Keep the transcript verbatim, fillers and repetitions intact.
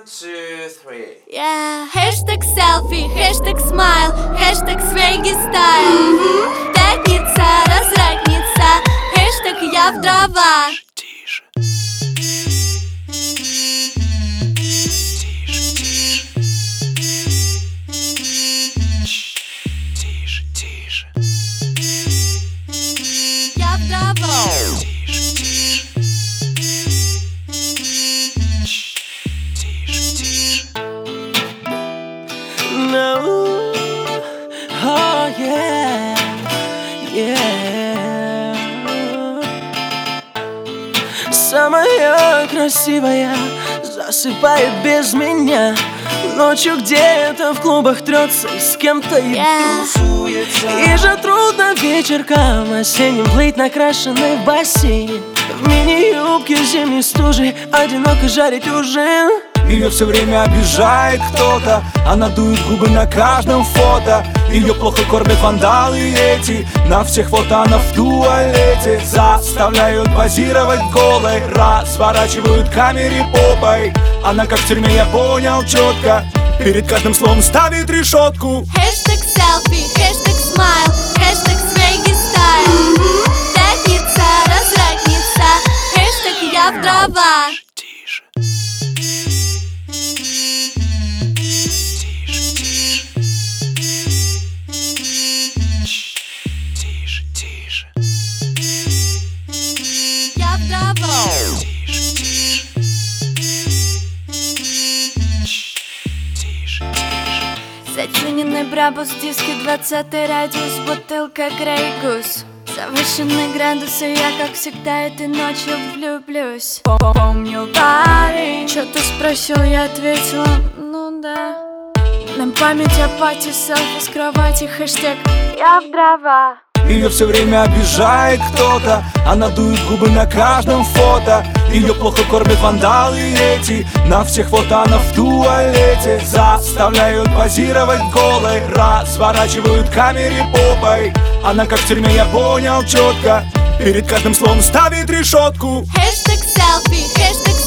two, three. Yeah, хэштег селфи, хэштег смайл, хэштег свеги стайл. Пятница, разрядница, хэштег я в дрова. Тише. Тише, тише. Я в дрова. Тише, тише. Тише, тише. No. Oh yeah. Yeah. Самая красивая засыпает без меня. Ночью где-то в клубах трется и с кем-то Yeah. тусуется. И же трудно вечерком осенним плыть накрашенной в бассейне. В мини-юбке зимней стужи одиноко жарить ужин. Ее все время обижает кто-то, она дует губы на каждом фото. Ее плохо кормят вандалы эти, на всех фото она в туалете. Заставляют позировать голой, разворачивают камере попой. Она как в тюрьме, я понял четко, перед каждым словом ставит решетку. Хэштег селфи, хэштег смайл, хэштег свеги стайл. Пятница, разрядница, хэштег я в дрова. Тише. Тише, тише. Тише, тише. Я в дрова. Тише, тише. Тише, тише. Затюненный брабус, диски двадцатый радиус, бутылка Грей Гус. Завышенные градусы, я как всегда этой ночью влюблюсь. Помню, парень, что ты спросил, я ответила, ну да. На память о пати, селфи с кровати, хэштег я в дрова. Ее все время обижает кто-то, она дует губы на каждом фото. Ее плохо кормят вандалы эти, на всех фото она в туалете. Заставляют позировать голой, разворачивают камере попой. Она как в тюрьме, я понял четко, перед каждым словом ставит решетку. Хэштег селфи, хэштег